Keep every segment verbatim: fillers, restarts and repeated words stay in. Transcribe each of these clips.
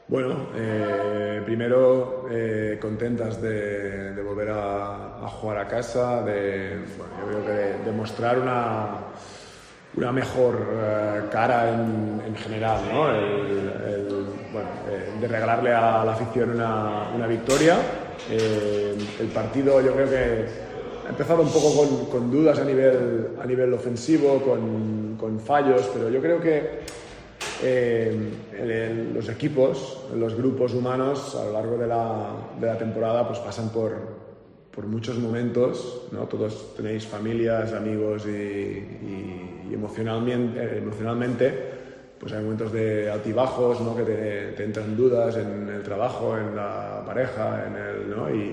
Bueno, eh, primero eh, contentas de, de volver a, a jugar a casa, de, bueno, yo creo que de, de mostrar una, una mejor eh, cara en, en general, ¿no? El, el, bueno, eh, de regalarle a la afición una, una victoria. Eh, el partido yo creo que ha empezado un poco con, con dudas a nivel, a nivel ofensivo, con, con fallos, pero yo creo que Eh, en, en los equipos, en los grupos humanos a lo largo de la, de la temporada pues pasan por, por muchos momentos, ¿no? Todos tenéis familias, amigos y, y, y emocionalmente, emocionalmente pues hay momentos de altibajos, ¿no? Que te, te entran dudas en el trabajo, en la pareja, en el, ¿no? y,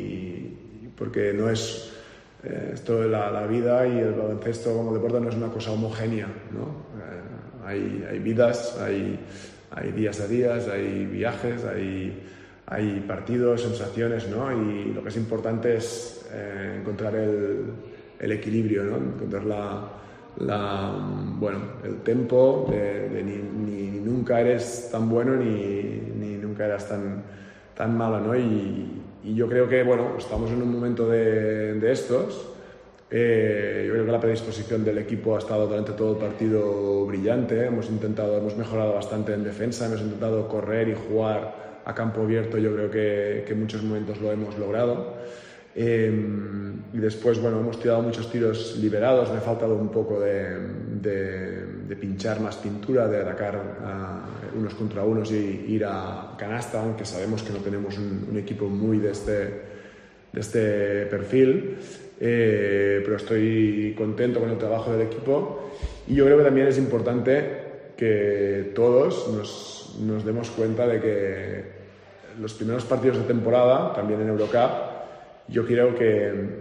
y porque no es eh, esto de la, la vida y el baloncesto como deporte no es una cosa homogénea, ¿no? Eh, Hay, hay vidas, hay, hay días a días, hay viajes, hay, hay partidos, sensaciones, ¿no? Y lo que es importante es eh, encontrar el, el equilibrio, ¿no? Encontrar la, la, bueno, el tempo de, de ni, ni, ni nunca eres tan bueno ni, ni nunca eras tan, tan malo, ¿no? Y, y yo creo que, bueno, estamos en un momento de, de estos. Eh, yo creo que la predisposición del equipo ha estado durante todo el partido brillante. Hemos intentado, hemos mejorado bastante en defensa, hemos intentado correr y jugar a campo abierto. Yo creo que, que en muchos momentos lo hemos logrado. Eh, y después, bueno, hemos tirado muchos tiros liberados. Me ha faltado un poco de, de, de pinchar más pintura, de atacar a unos contra unos y ir a canasta, aunque sabemos que no tenemos un, un equipo muy de este, de este perfil. Eh, pero estoy contento con el trabajo del equipo y yo creo que también es importante que todos nos, nos demos cuenta de que los primeros partidos de temporada, también en Eurocup, yo creo que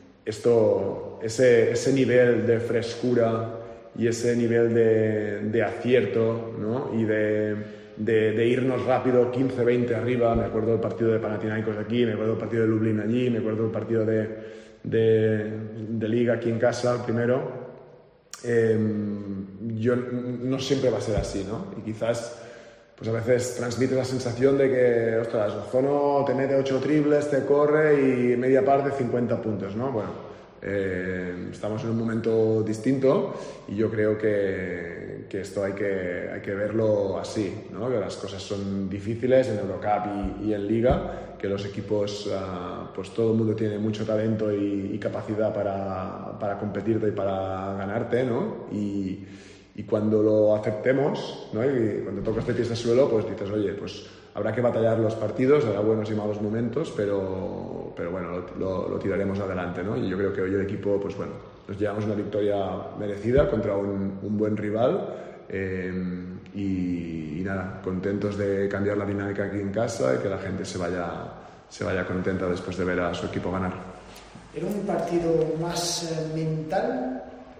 esto, ese, ese nivel de frescura y ese nivel de, de acierto, ¿no? Y de, de, de irnos rápido quince veinte arriba. Me acuerdo del partido de Panathinaikos aquí, me acuerdo del partido de Lublin allí, me acuerdo del partido de De, de liga aquí en casa, el primero. Eh, yo no siempre va a ser así, ¿no? Y quizás pues a veces transmite la sensación de que, ostras, Ozono te mete ocho triples, te corre y media parte cincuenta puntos, ¿no? Bueno, eh, estamos en un momento distinto y yo creo que, que esto hay que, hay que verlo así, ¿no? Que las cosas son difíciles en Eurocup y, y en Liga, que los equipos, uh, pues todo el mundo tiene mucho talento y, y capacidad para, para competirte y para ganarte, ¿no? Y, y cuando lo aceptemos, ¿no? Y cuando tocas de pies de suelo, pues dices, oye, pues habrá que batallar los partidos, habrá buenos y malos momentos, pero, pero bueno, lo, lo, lo tiraremos adelante, ¿no? Y yo creo que hoy el equipo, pues bueno, nos llevamos una victoria merecida contra un, un buen rival. Eh, y, y nada, contentos de cambiar la dinámica aquí en casa y que la gente se vaya, se vaya contenta después de ver a su equipo ganar. ¿Era un partido más eh, mental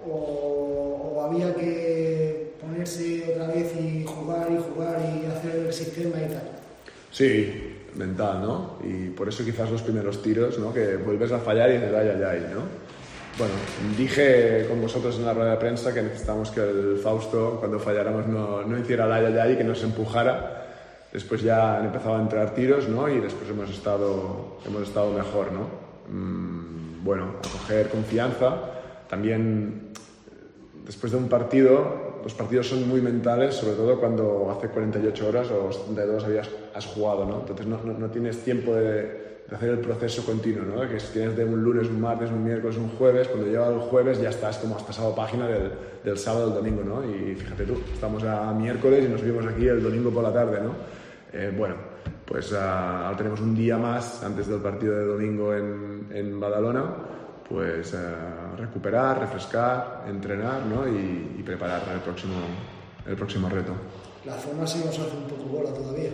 o, o había que ponerse otra vez y jugar y jugar y hacer el sistema y tal? Sí, mental, ¿no? Y por eso quizás los primeros tiros, ¿no? Que vuelves a fallar y dices, ay, ay, ay, ¿no? Bueno, dije con vosotros en la rueda de prensa que necesitamos que el Fausto, cuando falláramos, no, no hiciera el ay, ay, ay y que nos empujara. Después ya han empezado a entrar tiros, ¿no? Y después hemos estado, hemos estado mejor, ¿no? Mm, bueno, a coger confianza. También, después de un partido, los partidos son muy mentales, sobre todo cuando hace cuarenta y ocho horas o setenta y dos habías, has jugado, ¿no? Entonces no, no, no tienes tiempo de... de hacer el proceso continuo, ¿no? Que si tienes de un lunes, un martes, un miércoles, un jueves, cuando llega el jueves ya estás como has pasado página del, del sábado al domingo, ¿no? Y fíjate tú, estamos a miércoles y nos vimos aquí el domingo por la tarde, ¿no? Eh, bueno, pues uh, ahora tenemos un día más antes del partido de domingo en, en Badalona, pues uh, recuperar, refrescar, entrenar, ¿no? Y, y preparar el próximo, el próximo reto. La zona sí nos hace un poco bola todavía.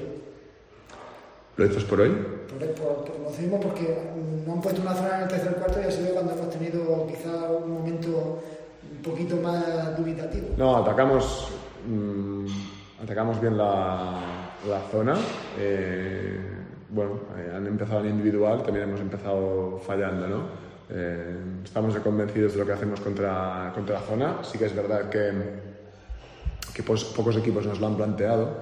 ¿Lo dices por hoy? Por, por, por, lo decimos porque no han puesto una zona en el tercer cuarto y ha sido cuando hemos tenido quizá un momento un poquito más dubitativo. No, atacamos, mmm, atacamos bien la, la zona. Eh, bueno, eh, han empezado en individual, también hemos empezado fallando, ¿no? Eh, estamos convencidos de lo que hacemos contra, contra la zona. Sí que es verdad que, que pos, pocos equipos nos lo han planteado.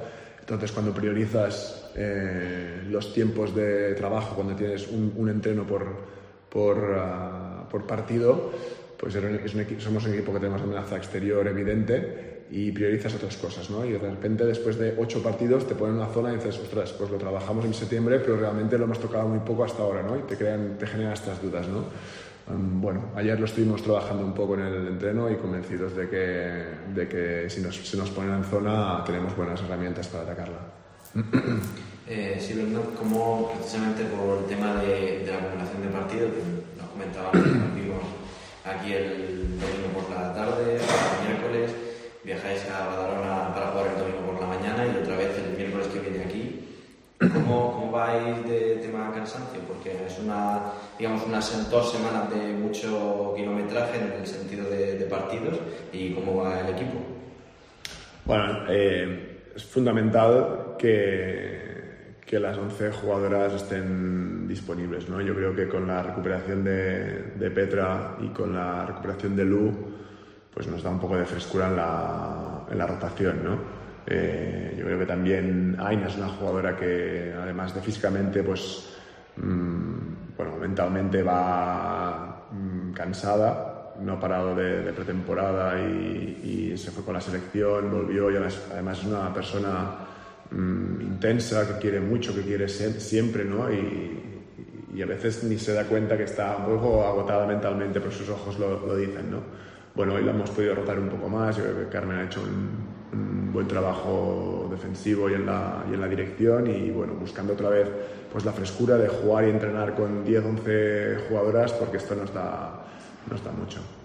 Entonces, cuando priorizas eh, los tiempos de trabajo, cuando tienes un, un entreno por, por, uh, por partido, pues es un equipo, somos un equipo que tenemos amenaza exterior evidente y priorizas otras cosas, ¿no? Y de repente, después de ocho partidos, te ponen en una zona y dices, ostras, pues lo trabajamos en septiembre, pero realmente lo hemos tocado muy poco hasta ahora, ¿no? Y te, crean, te generan estas dudas, ¿no? Um, bueno, ayer lo estuvimos trabajando un poco en el entreno y convencidos de que, de que si nos, se nos ponen en zona tenemos buenas herramientas para atacarla. Eh, sí, Bernat, como precisamente por el tema de, de la acumulación de partidos, que nos comentábamos que nos vimos aquí el domingo por la tarde, el miércoles, viajáis a Badalona para jugar el domingo por la mañana y otra vez el miércoles que viene aquí. ¿Cómo, cómo vais de tema cansancio? Porque es una, digamos, unas dos semanas de mucho kilometraje en el sentido de, de partidos. ¿Y cómo va el equipo? Bueno, eh, es fundamental que, que las once jugadoras estén disponibles, ¿no? Yo creo que con la recuperación de, de Petra y con la recuperación de Lu, pues nos da un poco de frescura en la, en la rotación, ¿no? Eh, yo creo que también Aina es una jugadora que, además de físicamente, pues mmm, bueno, mentalmente va mmm, cansada, no ha parado de, de pretemporada y, y se fue con la selección, volvió y además, además es una persona mmm, intensa, que quiere mucho, que quiere ser siempre, ¿no? Y, y a veces ni se da cuenta que está un poco agotada mentalmente, pero sus ojos lo, lo dicen, ¿no? Bueno, hoy la hemos podido rotar un poco más, yo creo que Carmen ha hecho un un buen trabajo defensivo y en la, y en la dirección y bueno, buscando otra vez pues la frescura de jugar y entrenar con diez, once jugadoras porque esto nos da, nos da mucho.